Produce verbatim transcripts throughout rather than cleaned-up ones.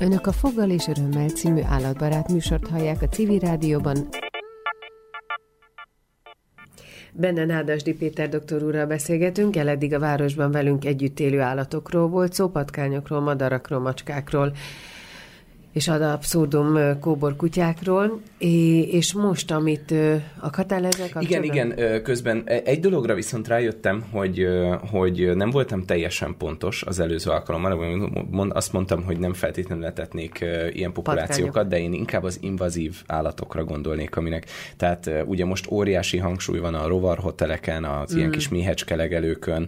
Önök a Foggal és Örömmel című állatbarát műsort hallják a Civil Rádióban. Benne Nádasdy Péter doktor úrral beszélgetünk, el eddig a városban velünk együtt élő állatokról volt szó, patkányokról, madarakról, macskákról, és ad abszurdum kóborkutyákról, és most, amit akartál ezzel kapcsolatban? Igen, igen, közben egy dologra viszont rájöttem, hogy, hogy nem voltam teljesen pontos az előző alkalommal, azt mondtam, hogy nem feltétlenül letetnék ilyen populációkat, Patkányok. De én inkább az invazív állatokra gondolnék, aminek, tehát ugye most óriási hangsúly van a rovarhoteleken, az mm. ilyen kis méhecskelegelőkön,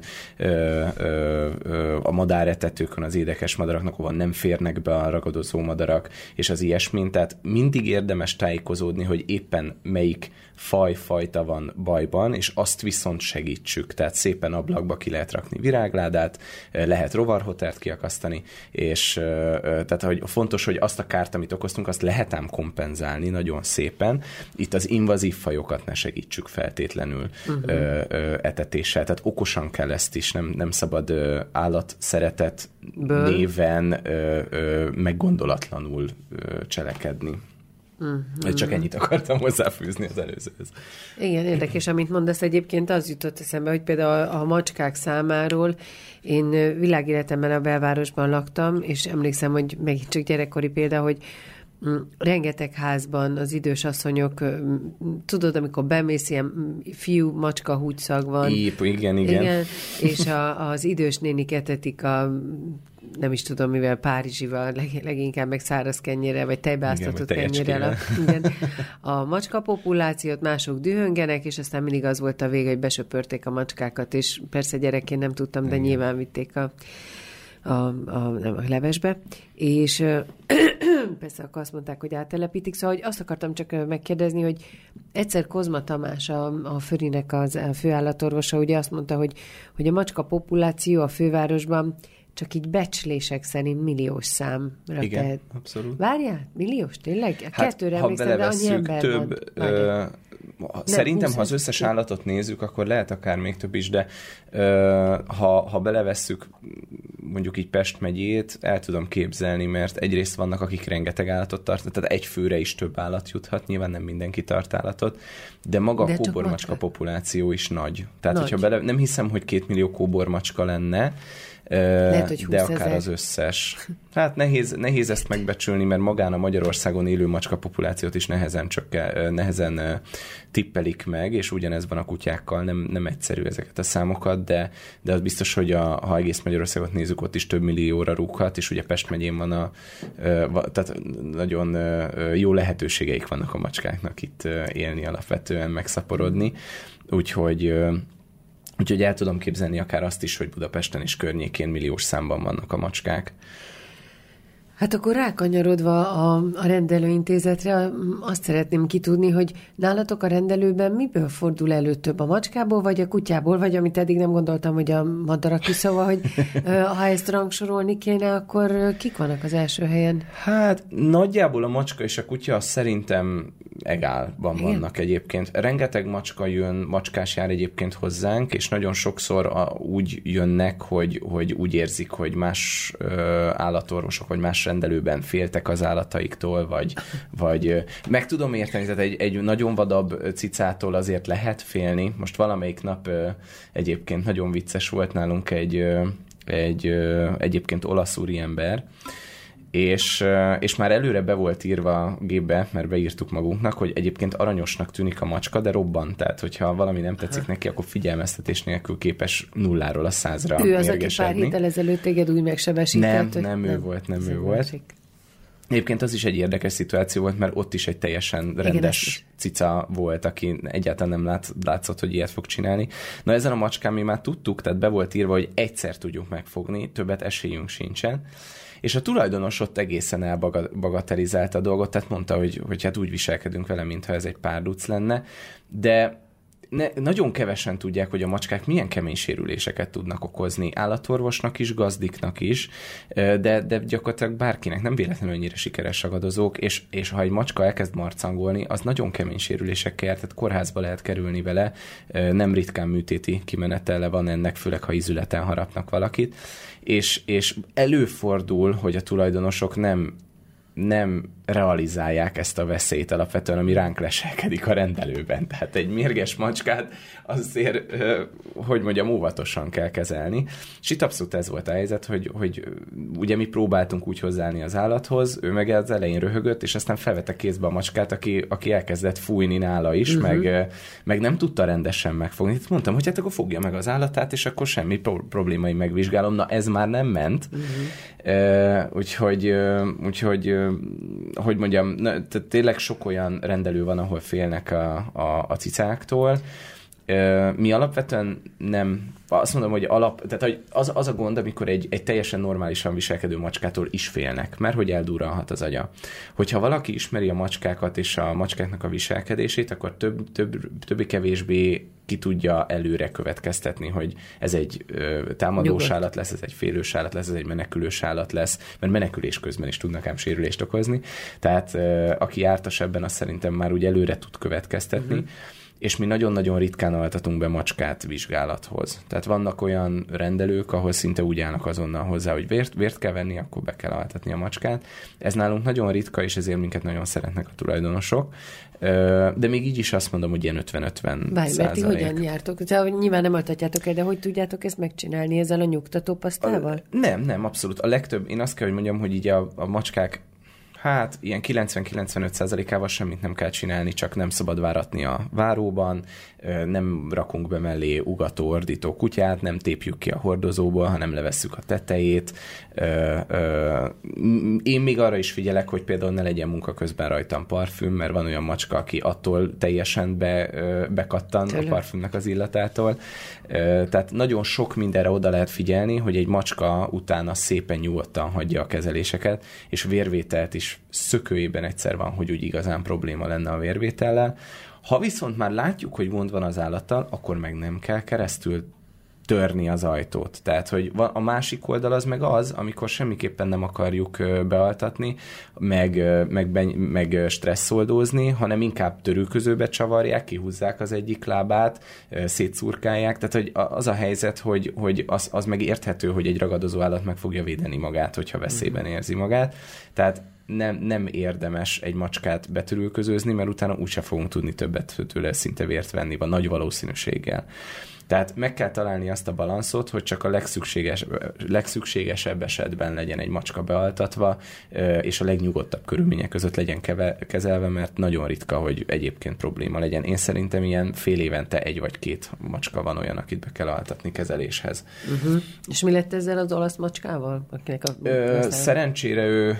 a madáretetőkön, az édekes madaraknak, ahol nem férnek be a ragadozó madarak, és az ilyesmin, tehát mindig érdemes tájékozódni, hogy éppen melyik faj, fajta van bajban, és azt viszont segítsük. Tehát szépen ablakba ki lehet rakni virágládát, lehet rovarhotelt kiakasztani, és tehát hogy fontos, hogy azt a kárt, amit okoztunk, azt lehet ám kompenzálni nagyon szépen. Itt az invazív fajokat ne segítsük feltétlenül uh-huh. etetéssel. Tehát okosan kell ezt is, nem, nem szabad állatszeretet Ből. néven meggondolatlanul cselekedni. Uh-huh. Csak ennyit akartam hozzáfűzni az előzőhöz. Igen, érdekes, amit mondasz, egyébként az jutott eszembe, hogy például a macskák számáról én világéletemben a belvárosban laktam, és emlékszem, hogy megint csak gyerekkori példa, hogy rengeteg házban az idős asszonyok, tudod, amikor bemész, ilyen fiú, macska, húgyszag van. Épp, igen, igen. igen és a, az idős nénik etetik a nem is tudom mivel, párizsival, leg, leginkább meg száraz kenyérrel, vagy tejbeáztatott kenyérrel. Igen. A macska populációt mások dühöngenek, és aztán mindig az volt a vége, hogy besöpörték a macskákat, és persze gyerekként nem tudtam, de Igen. nyilván vitték a, a, a, nem, a levesbe, és persze akkor azt mondták, hogy áttelepítik, szóval hogy azt akartam csak megkérdezni, hogy egyszer Kozma Tamás, a, a Förinek az a főállatorvosa, ugye azt mondta, hogy, hogy a macska populáció a fővárosban csak így becslések szerint milliós számra Igen, tehet. abszolút. Várjál, milliós, tényleg? Hát, Kettőre emlékszem, de annyi ember több, van. Ö, szerintem, ha az összes állatot nézzük, akkor lehet akár még több is, de ö, ha, ha belevesszük mondjuk így Pest megyét, el tudom képzelni, mert egyrészt vannak, akik rengeteg állatot tartanak, tehát egy főre is több állat juthat, nyilván nem mindenki tart állatot, de maga de a kóbormacska populáció is nagy. Tehát, nagy. hogyha bele, nem hiszem, hogy két millió kóbormacska lenne, Lehet, hogy de akár az összes. Hát nehéz, nehéz ezt megbecsülni, mert magán a Magyarországon élő macska populációt is nehezen, csak, nehezen tippelik meg, és ugyanez van a kutyákkal, nem, nem egyszerű ezeket a számokat, de, de az biztos, hogy a, ha egész Magyarországot nézzük, ott is több millióra rúghat, és ugye Pest megyén van a, tehát nagyon jó lehetőségeik vannak a macskáknak itt élni alapvetően, megszaporodni, úgyhogy Úgyhogy el tudom képzelni akár azt is, hogy Budapesten és környékén milliós számban vannak a macskák. Hát akkor rákanyarodva a, a rendelőintézetre, azt szeretném kitudni, hogy nálatok a rendelőben miből fordul elő több, a macskából, vagy a kutyából, vagy amit eddig nem gondoltam, hogy a madarak is, szóval, hogy ha ezt rangsorolni kéne, akkor kik vannak az első helyen? Hát nagyjából a macska és a kutya szerintem egálban Igen. vannak egyébként. Rengeteg macska jön, macskás jár egyébként hozzánk, és nagyon sokszor a, úgy jönnek, hogy, hogy úgy érzik, hogy más ö, állatorvosok, vagy más rendelőben féltek az állataiktól, vagy, vagy meg tudom érteni, tehát egy, egy nagyon vadabb cicától azért lehet félni. Most valamelyik nap ö, egyébként nagyon vicces volt nálunk egy, ö, egy ö, egyébként olasz úriember, És, és már előre be volt írva a gépbe, mert beírtuk magunknak, hogy egyébként aranyosnak tűnik a macska, de robban. Tehát, hogyha valami nem tetszik Aha. neki, akkor figyelmeztetés nélkül képes nulláról a százra Ő az, aki pár héttel ezelőtt téged úgy megsebesített. Nem, nem, nem ő volt, nem ő volt. Másik. Egyébként az is egy érdekes szituáció volt, mert ott is egy teljesen rendes Igen, cica volt, aki egyáltalán nem lát, látszott, hogy ilyet fog csinálni. Na ezen a macskán mi már tudtuk, tehát be volt írva, hogy egyszer tudjuk megfogni, többet esélyünk sincsen. És a tulajdonos ott egészen elbagatelizálta a dolgot, tehát mondta, hogy, hogy hát úgy viselkedünk vele, mintha ez egy párduc lenne, de ne, nagyon kevesen tudják, hogy a macskák milyen kemény sérüléseket tudnak okozni állatorvosnak is, gazdiknak is, de, de gyakorlatilag bárkinek, nem véletlenül annyira sikeres ragadozók, és, és ha egy macska elkezd marcangolni, az nagyon kemény sérülésekkel, tehát kórházba lehet kerülni vele, nem ritkán műtéti kimenetele van ennek, főleg ha ízületen harapnak valakit, és, és előfordul, hogy a tulajdonosok nem nem realizálják ezt a veszélyt alapvetően, ami ránk leselkedik a rendelőben. Tehát egy mérges macskát azért, hogy mondjam, óvatosan kell kezelni. És itt abszolút ez volt a helyzet, hogy, hogy ugye mi próbáltunk úgy hozzáállni az állathoz, ő meg az elején röhögött, és aztán felvette kézbe a macskát, aki, aki elkezdett fújni nála is, uh-huh. meg, meg nem tudta rendesen megfogni. Itt mondtam, hogy hát akkor fogja meg az állatát, és akkor semmi pro- problémai megvizsgálom. Na, ez már nem ment. Uh-huh. Uh, úgyhogy, uh, úgyhogy uh, hogy mondjam, na, tehát tényleg sok olyan rendelő van, ahol félnek a, a, a cicáktól. Mi alapvetően nem, azt mondom, hogy alap, tehát hogy az, az a gond, amikor egy, egy teljesen normálisan viselkedő macskától is félnek, mert hogy eldurralhat az agya. Hogyha valaki ismeri a macskákat és a macskáknak a viselkedését, akkor több, több, többé-kevésbé ki tudja előre következtetni, hogy ez egy ö, támadós Nyugodt. állat lesz, ez egy félős állat lesz, ez egy menekülős állat lesz, mert menekülés közben is tudnak ám sérülést okozni. Tehát ö, aki jártas ebben, azt szerintem már úgy előre tud következtetni. Uh-huh. És mi nagyon-nagyon ritkán altatunk be macskát vizsgálathoz. Tehát vannak olyan rendelők, ahol szinte úgy állnak azonnal hozzá, hogy vért, vért kell venni, akkor be kell altatni a macskát. Ez nálunk nagyon ritka, és ezért minket nagyon szeretnek a tulajdonosok. De még így is azt mondom, hogy ilyen ötven-ötven Bár, százalék. Mert ti hogyan jártok? Tehát, nyilván nem altatjátok el, de hogy tudjátok ezt megcsinálni ezzel a nyugtatópasztával? Nem, nem, abszolút. A legtöbb, én azt kell, hogy mondjam, hogy így a, a macskák hát ilyen kilencven-kilencvenöt százalékával semmit nem kell csinálni, csak nem szabad váratni a váróban, nem rakunk be mellé ugató, ordító kutyát, nem tépjük ki a hordozóból, hanem levesszük a tetejét. Én még arra is figyelek, hogy például ne legyen munka közben rajtam parfüm, mert van olyan macska, aki attól teljesen be, bekattan Tőle. a parfümnek az illatától. Tehát nagyon sok mindenre oda lehet figyelni, hogy egy macska utána szépen nyugodtan hagyja a kezeléseket, és vérvételt is szökőjében egyszer van, hogy úgy igazán probléma lenne a vérvétellel. Ha viszont már látjuk, hogy gond van az állattal, akkor meg nem kell keresztül törni az ajtót. Tehát, hogy a másik oldal az meg az, amikor semmiképpen nem akarjuk bealtatni, meg, meg, meg stresszoldózni, hanem inkább törülközőbe csavarják, kihúzzák az egyik lábát, szétszurkálják. Tehát, hogy az a helyzet, hogy, hogy az, az meg érthető, hogy egy ragadozó állat meg fogja védeni magát, hogyha veszélyben érzi magát. Tehát nem, nem érdemes egy macskát betörülközőzni, mert utána úgyse fogunk tudni többet tőle szinte vért venni, van nagy valószínűséggel. Tehát meg kell találni azt a balanszot, hogy csak a legszükséges, legszükségesebb esetben legyen egy macska bealtatva, és a legnyugodtabb körülmények között legyen keve, kezelve, mert nagyon ritka, hogy egyébként probléma legyen. Én szerintem ilyen fél évente egy vagy két macska van olyan, akit be kell altatni kezeléshez. Uh-huh. És mi lett ezzel az olasz macskával? Akinek a Ö, szerencsére ő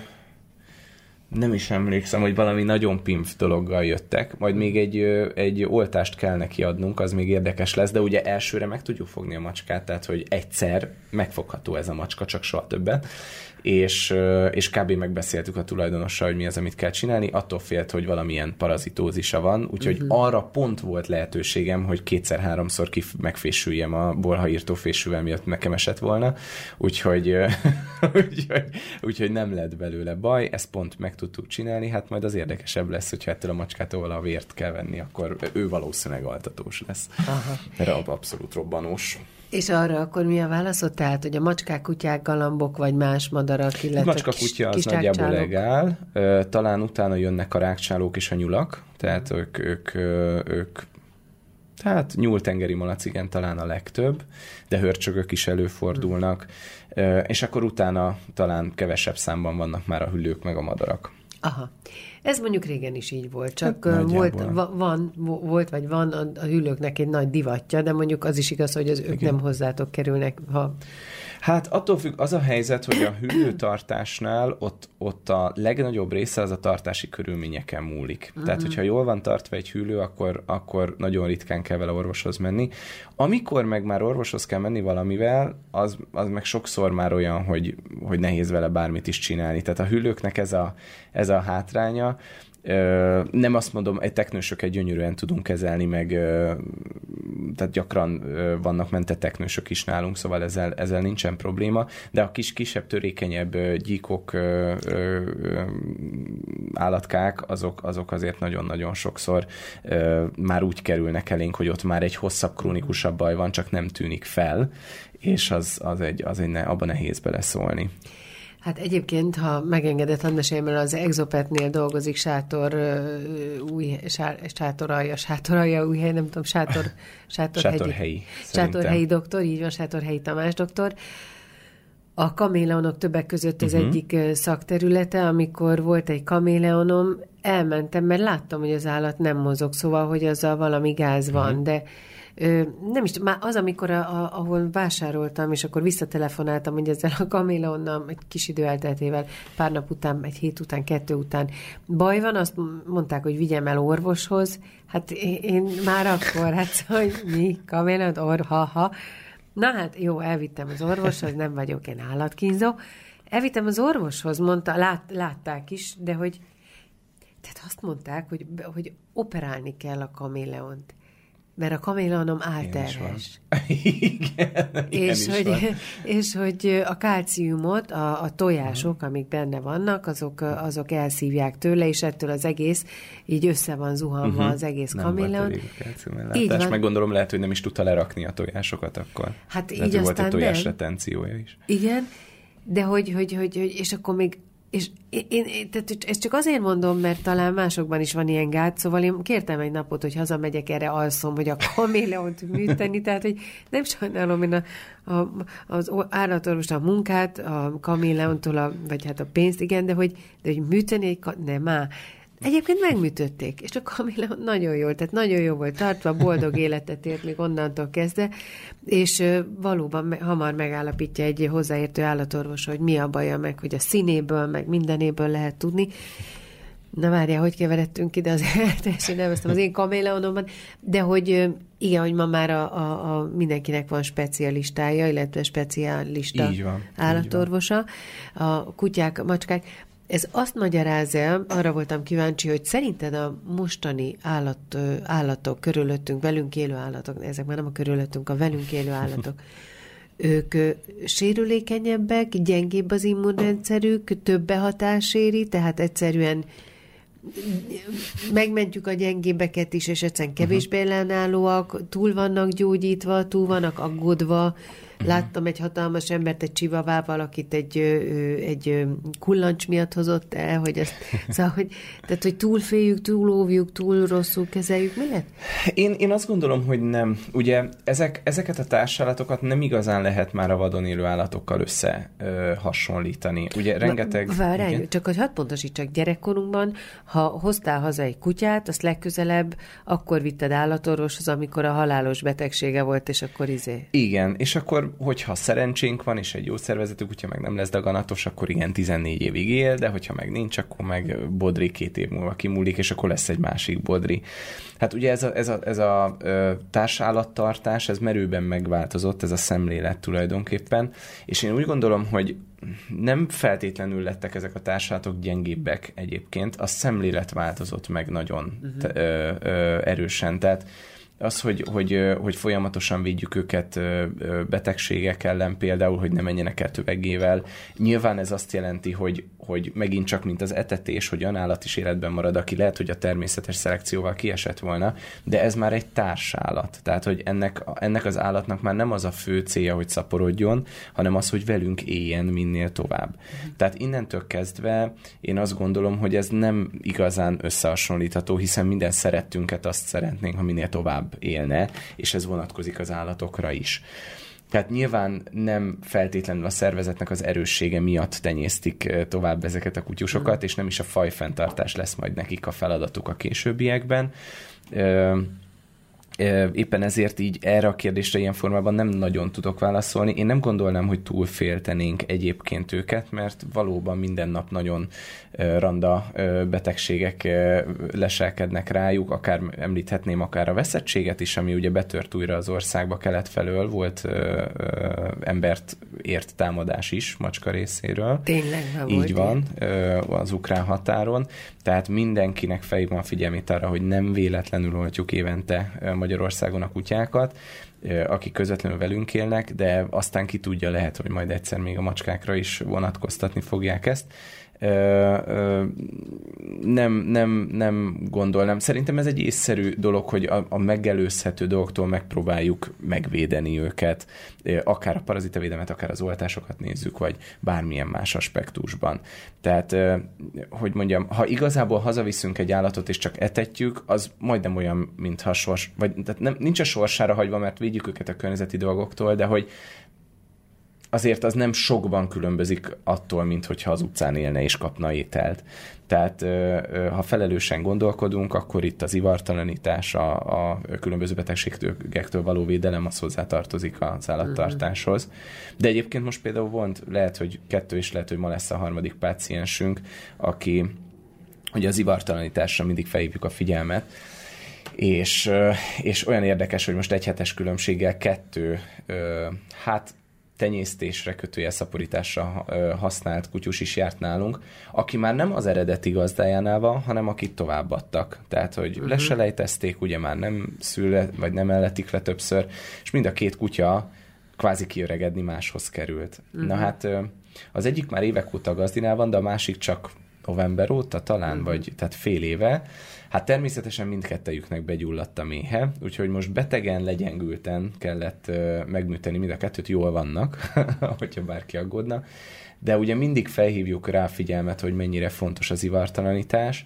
nem is emlékszem, hogy valami nagyon pimf dologgal jöttek, majd még egy, egy oltást kell neki adnunk, az még érdekes lesz, de ugye elsőre meg tudjuk fogni a macskát, tehát hogy egyszer megfogható ez a macska, csak soha többet, és, és kb. Megbeszéltük a tulajdonossal, hogy mi az, amit kell csinálni, attól félt, hogy valamilyen parazitózisa van, úgyhogy uh-huh. arra pont volt lehetőségem, hogy kétszer-háromszor ki megfésüljem a bolhaírtó fésűvel, miatt nekem esett volna, úgyhogy, úgyhogy, úgyhogy nem lett belőle baj, ezt pont meg tudtuk csinálni, hát majd az érdekesebb lesz, hogyha ettől a macskától a vért kell venni, akkor ő valószínűleg altatós lesz. Aha. Mert abszolút robbanós. És arra akkor mi a válaszod? Tehát, hogy a macskák, kutyák, galambok, vagy más madarak, illetve macska, kutya az nagyjából legál. Talán utána jönnek a rágcsálók és a nyulak, tehát ők, ők, ők tehát nyúltengeri malac, igen, talán a legtöbb, de hörcsögök is előfordulnak, hmm. és akkor utána talán kevesebb számban vannak már a hüllők meg a madarak. Aha. Ez mondjuk régen is így volt, csak hát, volt, van, volt vagy van a, a hüllőknek egy nagy divatja, de mondjuk az is igaz, hogy az ők igen. nem hozzátok kerülnek, ha... Hát attól függ, az a helyzet, hogy a hüllőtartásnál ott, ott a legnagyobb része az a tartási körülményeken múlik. Uh-huh. Tehát, hogyha jól van tartva egy hüllő, akkor, akkor nagyon ritkán kell vele orvoshoz menni. Amikor meg már orvoshoz kell menni valamivel, az, az meg sokszor már olyan, hogy, hogy nehéz vele bármit is csinálni. Tehát a hüllőknek ez a, ez a hátránya. Ö, nem azt mondom, egy teknősöket gyönyörűen tudunk kezelni, meg ö, tehát gyakran ö, vannak mentett teknősök is nálunk, szóval ezzel, ezzel nincsen probléma, de a kis, kisebb, törékenyebb ö, gyíkok, ö, ö, ö, állatkák, azok, azok azért nagyon-nagyon sokszor ö, már úgy kerülnek elénk, hogy ott már egy hosszabb, krónikusabb baj van, csak nem tűnik fel, és az, az egy, az egy ne, abban nehéz beleszólni. Hát egyébként, ha megengedett, hadd meséljem el, az Exopetnél dolgozik sátor, új, sátoralja, sátoralja, új hely, nem tudom, sátor, sátorhegyi. Sátorhelyi. Sátorhelyi doktor, így van, Sátorhelyi Tamás doktor. A kaméleonok többek között az uh-huh. egyik szakterülete, amikor volt egy kaméleonom, elmentem, mert láttam, hogy az állat nem mozog, szóval, hogy azzal valami gáz van, uh-huh. de Ö, nem is, már az, amikor a, a, ahol vásároltam, és akkor visszatelefonáltam, hogy ezzel a kaméleonnal egy kis idő elteltével, pár nap után, egy hét után, kettő után baj van, azt mondták, hogy vigyem el orvoshoz. Hát én, én már akkor, hát szóval, hogy mi, kaméleon, or, ha-ha. Na hát jó, elvittem az orvoshoz, nem vagyok én állatkínzó. Elvittem az orvoshoz, mondta, lát, látták is, de hogy tehát azt mondták, hogy, hogy operálni kell a kaméleont. Mert a kaméleonom álterhes. Igen, és, hogy, és hogy a kálciumot, a, a tojások, uh-huh. amik benne vannak, azok, azok elszívják tőle, és ettől az egész így össze van zuhanva uh-huh. az egész kaméleon. Így van. Meg gondolom, lehet, hogy nem is tudta lerakni a tojásokat akkor. Hát lehet, így volt egy tojásretenciója is. Igen, de hogy, hogy, hogy, hogy, és akkor még és én, én tehát ezt csak azért mondom, mert talán másokban is van ilyen gát, szóval én kértem egy napot, hogy hazamegyek, erre alszom, hogy a kaméleont műteni, tehát hogy nem sajnálom én a, a, az állatorvosra a munkát, a kaméleontól, a, vagy hát a pénzt, igen, de hogy, de hogy műteni egy, nem á. Egyébként megműtötték, és a kaméleon nagyon jól, tehát nagyon jó volt tartva, boldog életet ért még onnantól kezdve, és valóban hamar megállapítja egy hozzáértő állatorvos, hogy mi a baja, meg hogy a színéből, meg mindenéből lehet tudni. Na várjál, hogy keveredtünk ide, azért teljesen neveztem az én kaméleonomban, de hogy igen, hogy ma már a, a, a mindenkinek van specialistája, illetve specialista így van, állatorvosa, így van. A kutyák, a macskák. Ez azt magyarázza el, arra voltam kíváncsi, hogy szerinted a mostani állat, állatok, körülöttünk, velünk élő állatok, ezek már nem a körülöttünk, a velünk élő állatok, ők sérülékenyebbek, gyengébb az immunrendszerük, több behatás éri, tehát egyszerűen megmentjük a gyengébbeket is, és egyszerűen kevésbé ellenállóak, túl vannak gyógyítva, túl vannak aggódva. Láttam egy hatalmas embert, egy csivavával, akit egy, egy kullancs miatt hozott el, hogy ezt, szóval, hogy, tehát, hogy túl féljük, túl óvjuk, túl rosszul kezeljük, mi lett? Én, én azt gondolom, hogy nem. Ugye ezek, ezeket a társállatokat nem igazán lehet már a vadon élő állatokkal összehasonlítani. Ugye rengeteg... Várjál, csak hogy hadd pontosítsak, gyerekkorunkban, ha hoztál haza egy kutyát, azt legközelebb akkor vitted állatorvoshoz, amikor a halálos betegsége volt, és akkor izé. Igen, és akkor hogyha szerencsénk van, és egy jó szervezetű kutya meg nem lesz daganatos, akkor igen, tizennégy évig él, de hogyha meg nincs, akkor meg bodri két év múlva kimúlik, és akkor lesz egy másik bodri. Hát ugye ez a, ez a, ez a ö, társállattartás, ez merőben megváltozott, ez a szemlélet tulajdonképpen, és én úgy gondolom, hogy nem feltétlenül lettek ezek a társállatok gyengébbek egyébként, a szemlélet változott meg nagyon uh-huh. t- ö, ö, erősen, tehát az, hogy, hogy, hogy folyamatosan védjük őket betegségek ellen, például, hogy ne menjenek el tömegével. Nyilván ez azt jelenti, hogy, hogy megint csak, mint az etetés, hogy olyan állat is életben marad, aki lehet, hogy a természetes szelekcióval kiesett volna, de ez már egy társállat. Tehát, hogy ennek, ennek az állatnak már nem az a fő célja, hogy szaporodjon, hanem az, hogy velünk éljen minél tovább. Mm. Tehát innentől kezdve én azt gondolom, hogy ez nem igazán összehasonlítható, hiszen minden szerettünket azt szeretnénk, ha minél tovább élne, és ez vonatkozik az állatokra is. Tehát nyilván nem feltétlenül a szervezetnek az erőssége miatt tenyésztik tovább ezeket a kutyusokat, mm. és nem is a fajfenntartás lesz majd nekik a feladatuk a későbbiekben. Éppen ezért így erre a kérdésre ilyen formában nem nagyon tudok válaszolni. Én nem gondolnám, hogy túlféltenénk egyébként őket, mert valóban minden nap nagyon randa betegségek leselkednek rájuk, akár említhetném akár a veszettséget is, ami ugye betört újra az országba kelet felől, volt ö, ö, embert ért támadás is macska részéről. Tényleg, ha így van, ö, az ukrán határon. Tehát mindenkinek felhívom a figyelmét arra, hogy nem véletlenül oltjuk évente Magyarországon a kutyákat, akik közvetlenül velünk élnek, de aztán ki tudja, lehet, hogy majd egyszer még a macskákra is vonatkoztatni fogják ezt. Ö, ö, nem, nem, nem gondolnám. Szerintem ez egy észszerű dolog, hogy a, a megelőzhető dolgoktól megpróbáljuk megvédeni őket, akár a parazitavédelmet, akár az oltásokat nézzük, vagy bármilyen más aspektusban. Tehát, hogy mondjam, ha igazából hazaviszünk egy állatot, és csak etetjük, az majdnem olyan, mintha sors, vagy tehát nem, nincs a sorsára hagyva, mert védjük őket a környezeti dolgoktól, de hogy azért az nem sokban különbözik attól, mint hogyha az utcán élne és kapna ételt. Tehát ha felelősen gondolkodunk, akkor itt az ivartalanítás, a, a különböző betegségektől való védelem, az hozzátartozik az állattartáshoz. De egyébként most például volt, lehet, hogy kettő, és lehet, hogy ma lesz a harmadik páciensünk, aki ugye az ivartalanításra mindig felhívjuk a figyelmet, és, és olyan érdekes, hogy most egy hetes különbséggel kettő, hát tenyésztésre, kötőjel szaporításra használt kutyus is járt nálunk, aki már nem az eredeti gazdájánál van, hanem akit továbbadtak. Tehát, hogy uh-huh. leselejtezték, ugye már nem szül, vagy nem elletik le többször, és mind a két kutya kvázi kiöregedni máshoz került. Uh-huh. Na hát az egyik már évek óta a gazdinál van, de a másik csak november óta talán, uh-huh. vagy tehát fél éve. Hát természetesen mindkettejüknek begyulladt a méhe, úgyhogy most betegen, legyengülten kellett uh, megműteni mind a kettőt, jól vannak, hogyha bárki aggódna. De ugye mindig felhívjuk rá figyelmet, hogy mennyire fontos az ivartalanítás,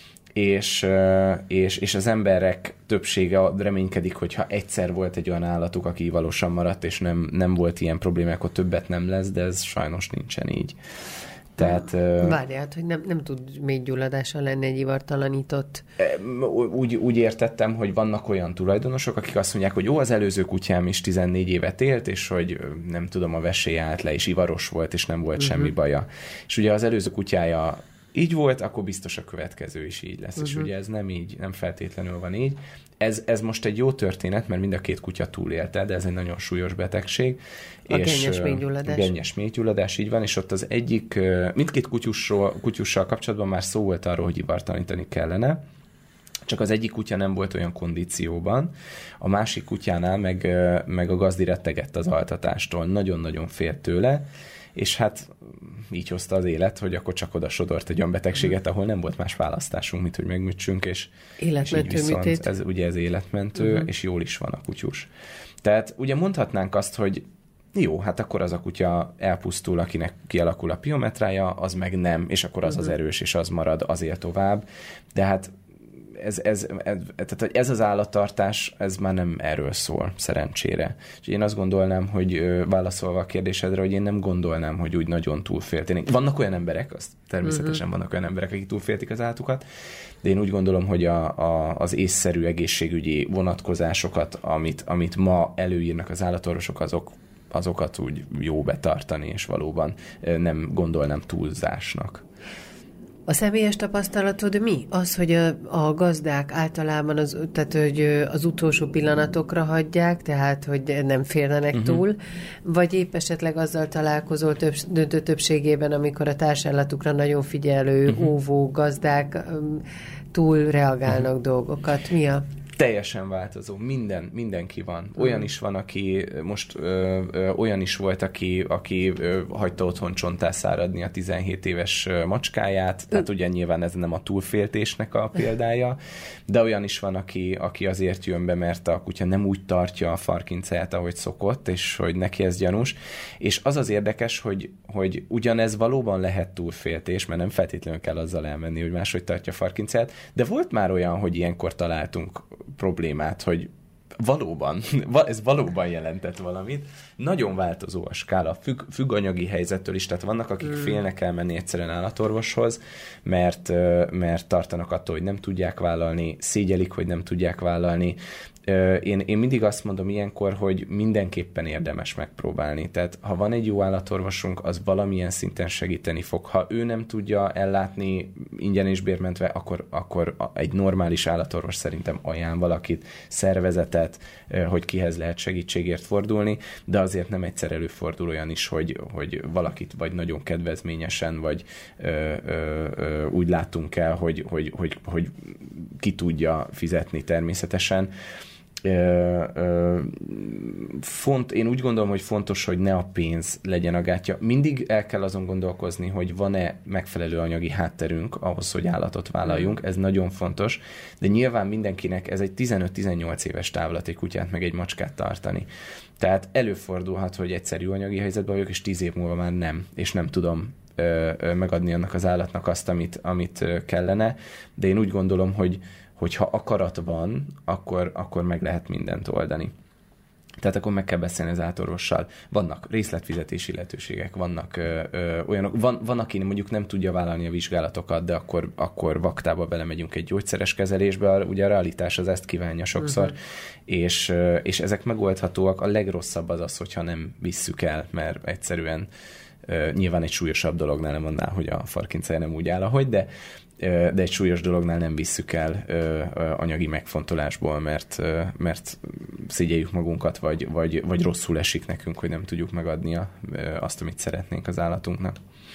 és, uh, és, és az emberek többsége reménykedik, hogyha egyszer volt egy olyan állatuk, aki ivalosan maradt, és nem, nem volt ilyen problémák, akkor többet nem lesz, de ez sajnos nincsen így. Tehát, Várjál, hogy nem, nem tud még gyulladással lenni egy ivartalanított. Úgy, úgy értettem, hogy vannak olyan tulajdonosok, akik azt mondják, hogy jó, az előző kutyám is tizennégy évet élt, és hogy nem tudom, a vesély állt le, és ivaros volt, és nem volt uh-huh. semmi baja. És ugye az előző kutyája így volt, akkor biztos a következő is így lesz. Uh-huh. És ugye ez nem így, nem feltétlenül van így. Ez, ez most egy jó történet, mert mind a két kutya túlélte, de ez egy nagyon súlyos betegség. A és gennyes méhgyulladás. Gennyes méhgyulladás, így van, és ott az egyik, mindkét kutyusról, kutyussal kapcsolatban már szó volt arról, hogy ivartalanítani kellene, csak az egyik kutya nem volt olyan kondícióban, a másik kutyánál meg, meg a gazdi rettegett az altatástól, nagyon-nagyon félt tőle, és hát így hozta az élet, hogy akkor csak oda sodort egy olyan betegséget, ahol nem volt más választásunk, mint hogy megműtsünk, és, életmentő és viszont ez, ugye ez életmentő, uh-huh. és jól is van a kutyus. Tehát ugye mondhatnánk azt, hogy jó, hát akkor az a kutya elpusztul, akinek kialakul a piometrája, az meg nem, és akkor az uh-huh. az erős, és az marad, azért tovább. De hát ez, ez, ez, tehát ez az állattartás, ez már nem erről szól, szerencsére. És én azt gondolnám, hogy válaszolva a kérdésedre, hogy én nem gondolnám, hogy úgy nagyon túlféltenénk. Vannak olyan emberek, azt természetesen uh-huh. vannak olyan emberek, akik túlféltik az állatukat, de én úgy gondolom, hogy a, a, az észszerű egészségügyi vonatkozásokat, amit, amit ma előírnak az állatorvosok, azok azokat úgy jó betartani, és valóban nem gondolnám túlzásnak. A személyes tapasztalatod mi? Az, hogy a, a gazdák általában az, tehát, hogy az utolsó pillanatokra hagyják, tehát, hogy nem félnenek uh-huh. túl, vagy épp esetleg azzal találkozol több, döntő többségében, amikor a társállatukra nagyon figyelő, uh-huh. óvó gazdák um, túl reagálnak uh-huh. dolgokat. Mi a... Teljesen változó. Minden, mindenki van. Olyan is van, aki most ö, ö, olyan is volt, aki, aki ö, hagyta otthon csontálszáradni a tizenhét éves macskáját, tehát ugye nyilván ez nem a túlféltésnek a példája, de olyan is van, aki, aki azért jön be, mert a kutya nem úgy tartja a farkincáját, ahogy szokott, és hogy neki ez gyanús. És az az érdekes, hogy, hogy ugyanez valóban lehet túlféltés, mert nem feltétlenül kell azzal elmenni, hogy máshogy tartja a farkincáját, de volt már olyan, hogy ilyenkor találtunk problémát, hogy valóban, ez valóban jelentett valamit. Nagyon változó a skála, függ, függ anyagi helyzettől is, tehát vannak, akik mm. félnek elmenni egyszerűen állatorvoshoz, mert, mert tartanak attól, hogy nem tudják vállalni, szégyelik, hogy nem tudják vállalni. Én, én mindig azt mondom ilyenkor, hogy mindenképpen érdemes megpróbálni. Tehát ha van egy jó állatorvosunk, az valamilyen szinten segíteni fog. Ha ő nem tudja ellátni ingyen és bérmentve, akkor, akkor egy normális állatorvos szerintem ajánl valakit, szervezetet, hogy kihez lehet segítségért fordulni, de azért nem egyszer előfordul olyan is, hogy, hogy valakit vagy nagyon kedvezményesen, vagy ö, ö, ö, úgy látunk el, hogy, hogy, hogy, hogy ki tudja fizetni természetesen. Ö, ö, font, én úgy gondolom, hogy fontos, hogy ne a pénz legyen a gátja. Mindig el kell azon gondolkozni, hogy van-e megfelelő anyagi hátterünk ahhoz, hogy állatot vállaljunk. Ez nagyon fontos, de nyilván mindenkinek ez egy tizenöt-tizennyolc éves távlat egy kutyát meg egy macskát tartani. Tehát előfordulhat, hogy egyszerű anyagi helyzetben vagyok, és tíz év múlva már nem, és nem tudom ö, ö, megadni annak az állatnak azt, amit, amit ö, kellene, de én úgy gondolom, hogy hogyha akarat van, akkor, akkor meg lehet mindent oldani. Tehát akkor meg kell beszélni az átorvossal. Vannak részletfizetési lehetőségek, vannak ö, ö, olyanok, van, van, aki mondjuk nem tudja vállalni a vizsgálatokat, de akkor, akkor vaktába belemegyünk egy gyógyszeres kezelésbe, ugye a realitás az ezt kívánja sokszor, uh-huh. és, és ezek megoldhatóak. A legrosszabb az az, hogyha nem visszük el, mert egyszerűen ö, nyilván egy súlyosabb dolognál nem mondaná, hogy a farkincaja nem úgy áll, ahogy, de de egy súlyos dolognál nem visszük el ö, ö, anyagi megfontolásból, mert, ö, mert szégyeljük magunkat, vagy, vagy, vagy rosszul esik nekünk, hogy nem tudjuk megadni a, ö, azt, amit szeretnénk az állatunknak.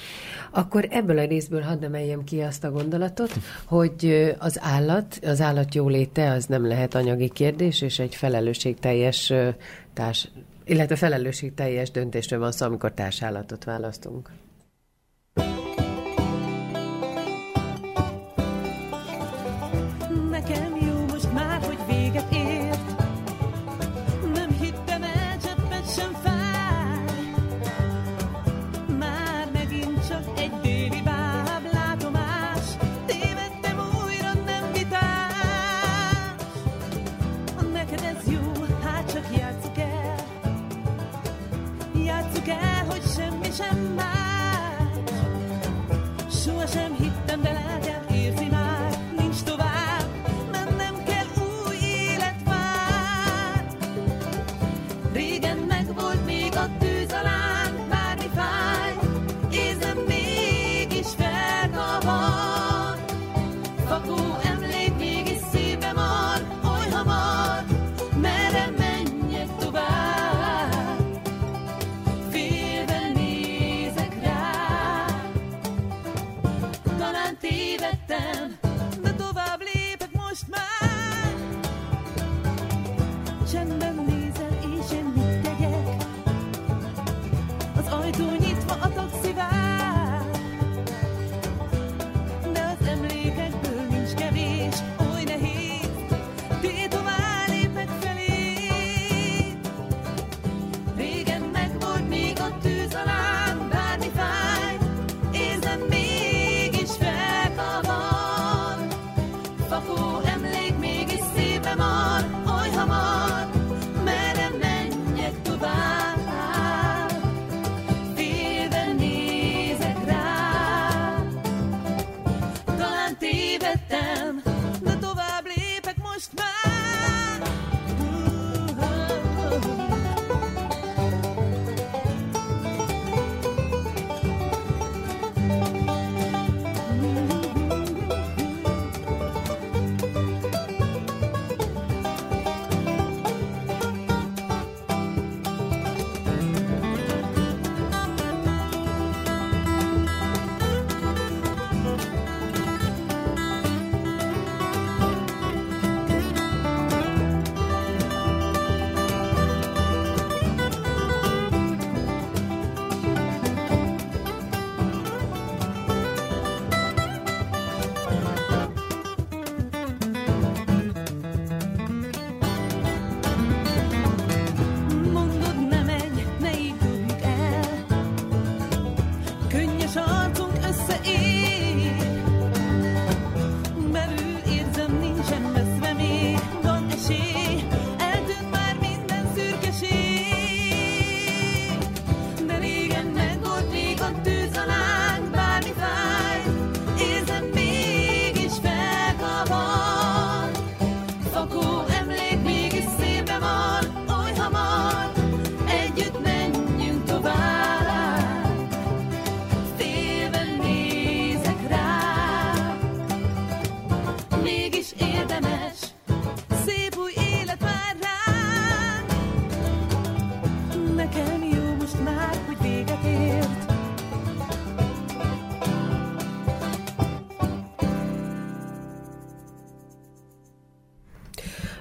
Akkor ebből a részből hadd emeljem ki azt a gondolatot, hogy az állat, az állat jóléte az nem lehet anyagi kérdés, és egy felelősségteljes társ, illetve felelősségteljes döntésről van szó, amikor társállatot választunk. Feel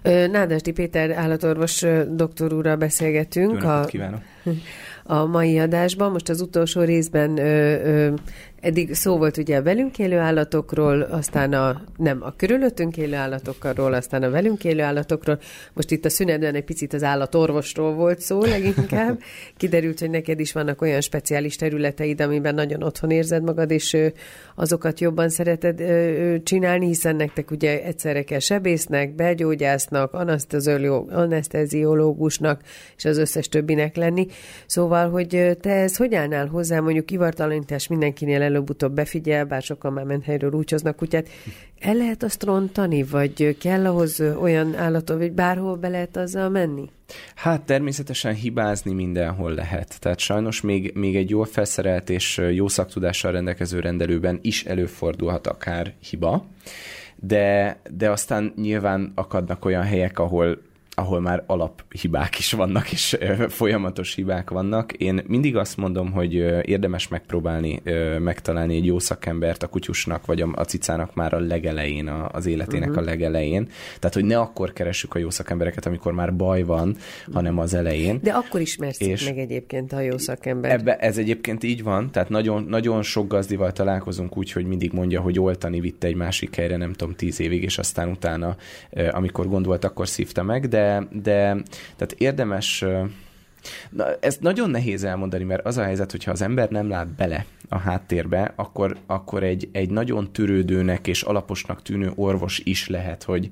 Nádasdy Péter állatorvos doktor úrral beszélgetünk. Jó napot kívánok! A mai adásban. Most az utolsó részben ö, ö, eddig szó volt ugye a velünk élő állatokról, aztán a, nem, a körülöttünk élő állatokról, aztán a velünk élő állatokról. Most itt a szünetben egy picit az állatorvosról volt szó leginkább. Kiderült, hogy neked is vannak olyan speciális területeid, amiben nagyon otthon érzed magad, és ö, azokat jobban szereted ö, csinálni, hiszen nektek ugye egyszerre kell sebésznek, belgyógyásznak, aneszteziológusnak, és az összes többinek lenni. Szóval, hogy te ez hogy állnál hozzá, mondjuk ivartalanítás mindenkinél előbb-utóbb befigyel, bár sokan már menthelyről úcsoznak kutyát. El lehet azt rontani, vagy kell ahhoz olyan állatot, vagy bárhol be lehet azzal menni? Hát természetesen hibázni mindenhol lehet. Tehát sajnos még, még egy jól felszerelt és jó szaktudással rendelkező rendelőben is előfordulhat akár hiba, de, de aztán nyilván akadnak olyan helyek, ahol ahol már alaphibák is vannak, és ö, folyamatos hibák vannak. Én mindig azt mondom, hogy ö, érdemes megpróbálni ö, megtalálni egy jó szakembert a kutyusnak, vagy a, a cicának már a legelején, a, az életének uh-huh. a legelején. Tehát, hogy ne akkor keressük a jó szakembereket, amikor már baj van, uh-huh. hanem az elején. De akkor ismerszik és meg egyébként a jó szakember. Ebbe, ez egyébként így van, tehát nagyon, nagyon sok gazdival találkozunk úgy, hogy mindig mondja, hogy oltani vitte egy másik helyre, nem tudom, tíz évig, és aztán utána, ö, amikor gond volt, akkor szívta meg, de De, de tehát érdemes, na, ezt nagyon nehéz elmondani, mert az a helyzet, hogyha az ember nem lát bele a háttérbe, akkor, akkor egy, egy nagyon törődőnek és alaposnak tűnő orvos is lehet, hogy,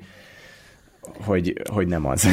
hogy, hogy nem az.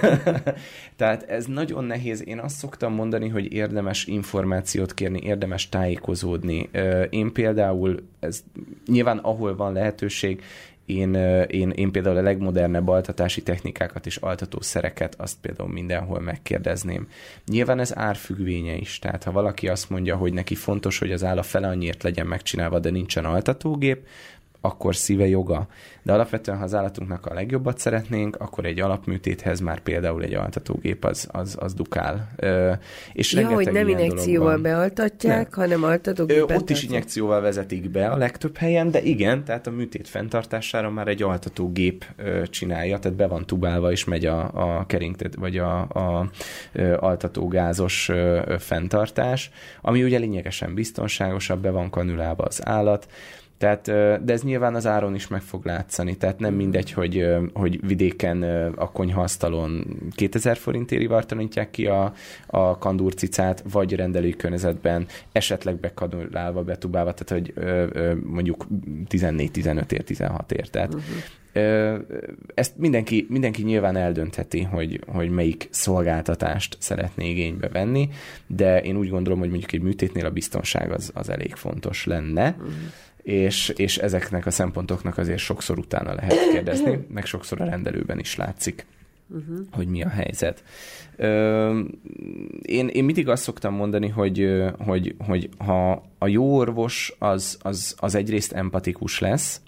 Tehát ez nagyon nehéz. Én azt szoktam mondani, hogy érdemes információt kérni, érdemes tájékozódni. Én például, ez nyilván ahol van lehetőség, Én, én, én például a legmodernebb altatási technikákat és altatószereket azt például mindenhol megkérdezném. Nyilván ez árfüggvénye is, tehát ha valaki azt mondja, hogy neki fontos, hogy az álla fele annyiért legyen megcsinálva, de nincsen altatógép, akkor szíve joga. De alapvetően, ha az állatunknak a legjobbat szeretnénk, akkor egy alapműtéthez már például egy altatógép az, az, az dukál. Ö, és ja, hogy nem injekcióval bealtatják, nem. hanem altatógépet. Ott is injekcióval vezetik be a legtöbb helyen, de igen, tehát a műtét fenntartására már egy altatógép ö, csinálja, tehát be van tubálva, és megy a, a keringtet, vagy a, a ö, altatógázos ö, fenntartás, ami ugye lényegesen biztonságosabb, be van kanülálva az állat. Tehát, de ez nyilván az áron is meg fog látszani, tehát nem mindegy, hogy, hogy vidéken a konyhaasztalon kétezer forintért ivartalanítják ki a, a kandúrcicát, vagy rendelői környezetben esetleg bekanulálva, betubálva, tehát hogy mondjuk tizennégy-tizenötért, tizenhatért. Tehát uh-huh. ezt mindenki, mindenki nyilván eldöntheti, hogy, hogy melyik szolgáltatást szeretné igénybe venni, de én úgy gondolom, hogy mondjuk egy műtétnél a biztonság az, az elég fontos lenne, uh-huh. És, és ezeknek a szempontoknak azért sokszor utána lehet kérdezni, meg sokszor a rendelőben is látszik, uh-huh. hogy mi a helyzet. Ö, én, én mindig azt szoktam mondani, hogy, hogy, hogy ha a jó orvos az, az, az egyrészt empatikus lesz,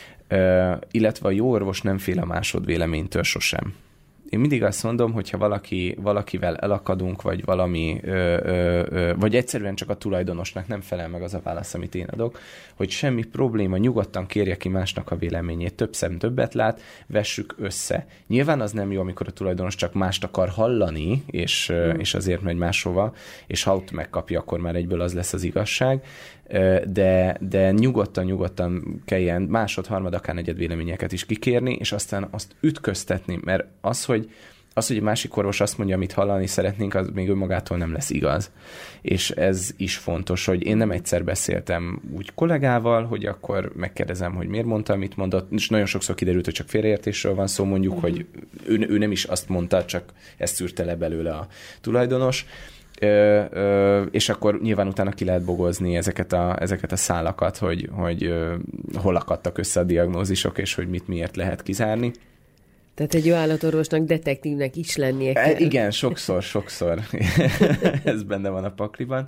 ö, illetve a jó orvos nem fél a másodvéleménytől sosem. Én mindig azt mondom, hogyha valaki, valakivel elakadunk, vagy valami, ö, ö, ö, vagy egyszerűen csak a tulajdonosnak nem felel meg az a válasz, amit én adok, hogy semmi probléma, nyugodtan kérje ki másnak a véleményét, több szem többet lát, vessük össze. Nyilván az nem jó, amikor a tulajdonos csak mást akar hallani, és, mm. és azért megy máshova, és ha ott megkapja, akkor már egyből az lesz az igazság, de, de nyugodtan, nyugodtan kelljen másod, harmad, akár negyed véleményeket is kikérni, és aztán azt ütköztetni, mert az, hogy az, hogy egy másik orvos azt mondja, amit hallani szeretnénk, az még önmagától nem lesz igaz. És ez is fontos, hogy én nem egyszer beszéltem úgy kollégával, hogy akkor megkérdezem, hogy miért mondta, amit mondott, és nagyon sokszor kiderült, hogy csak félreértésről van szó, mondjuk, uh-huh. hogy ő, ő nem is azt mondta, csak ezt szűrte le belőle a tulajdonos. Ö, ö, és akkor nyilván utána ki lehet bogozni ezeket a, ezeket a szálakat, hogy, hogy ö, hol akadtak össze a diagnózisok, és hogy mit miért lehet kizárni. Tehát egy jó állatorvosnak detektívnek is lennie kell. E, igen, sokszor, sokszor. Ez benne van a pakliban.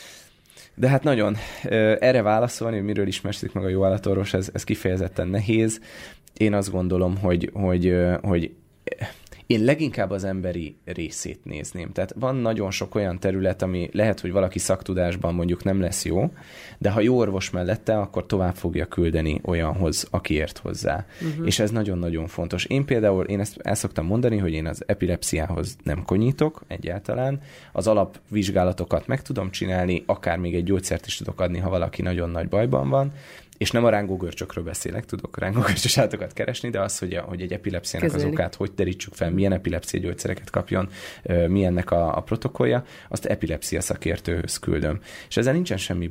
De hát nagyon erre válaszolni, hogy miről ismerszik meg a jó állatorvos, ez, ez kifejezetten nehéz. Én azt gondolom, hogy, hogy, hogy Én leginkább az emberi részét nézném. Tehát van nagyon sok olyan terület, ami lehet, hogy valaki szaktudásban mondjuk nem lesz jó, de ha jó orvos mellette, akkor tovább fogja küldeni olyanhoz, aki ért hozzá. Uh-huh. És ez nagyon-nagyon fontos. Én például, én ezt el szoktam mondani, hogy én az epilepsziához nem konyítok egyáltalán. Az alapvizsgálatokat meg tudom csinálni, akár még egy gyógyszert is tudok adni, ha valaki nagyon nagy bajban van. És nem a rángógörcsökről beszélek, tudok rángógörcsös állatokat keresni, de az, hogy, a, hogy egy epilepsziának az okát hogy derítsük fel, milyen epilepszia gyógyszereket kapjon, milyennek a, a protokollja, azt epilepszia szakértőhöz küldöm. És ezzel nincsen semmi